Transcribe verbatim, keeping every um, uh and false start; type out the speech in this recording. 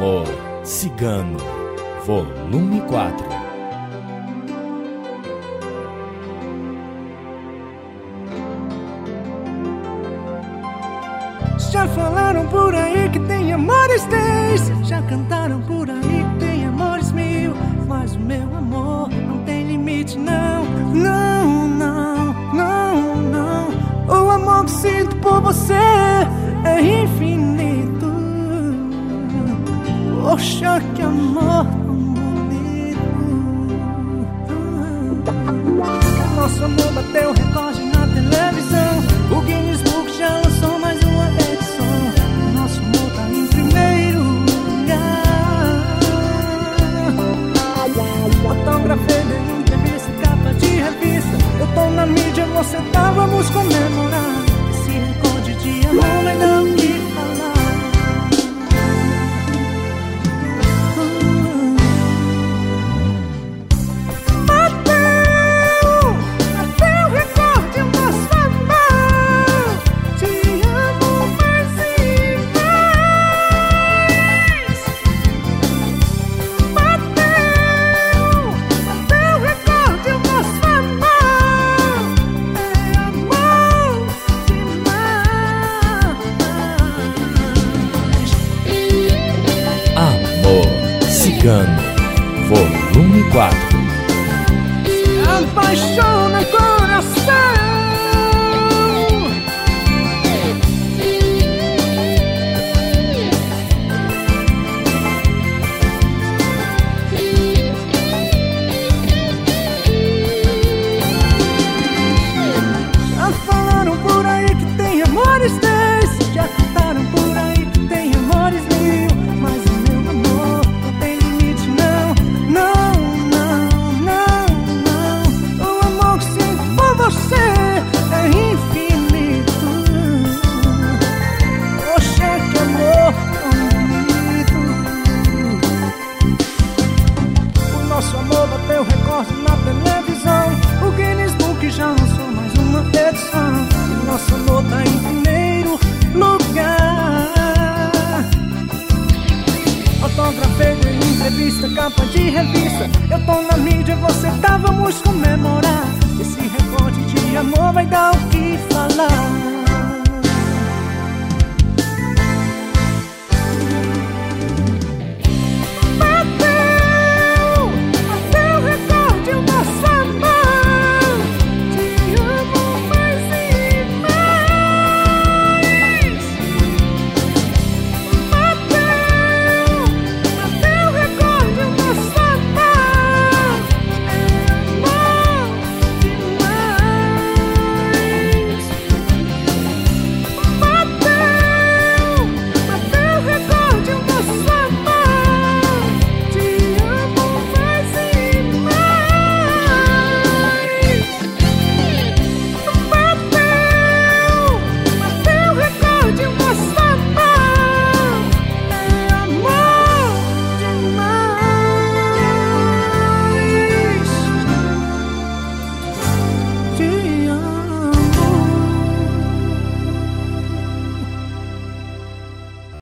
Amor Cigano, volume quatro. Já falaram por aí que tem amores dez, já cantaram por aí que tem amores mil, mas o meu amor não tem limite, não. Não, não, não, não. O amor que sinto por você é infinito. Poxa, que amor tão bonito. Nosso amor bateu recorde na televisão. O Guinness Book já lançou mais uma edição. Nosso amor tá em primeiro lugar. Fotografei de entrevista, capa de revista. Eu tô na mídia, você tá, vamos comemorar. Esse recorde de amor vai dar o que falar. Cigano, volume quatro. Apaixona coração. Já falaram por aí que tem amores dez, já cantaram por aí que tem amores mil, mas o meu amor não tem limite, não. Não, não, não, não. O amor que sinto por você é infinito. Poxa, que amor tão bonito. O nosso amor bateu recorde na televisão. O Guinness Book já lançou mais uma edição. E nosso amor tá em primeiro lugar. Fotografei de entrevista, capa de revista. Eu tô na mídia, você tá, vamos comemorar. Esse recorde de amor vai dar o que falar.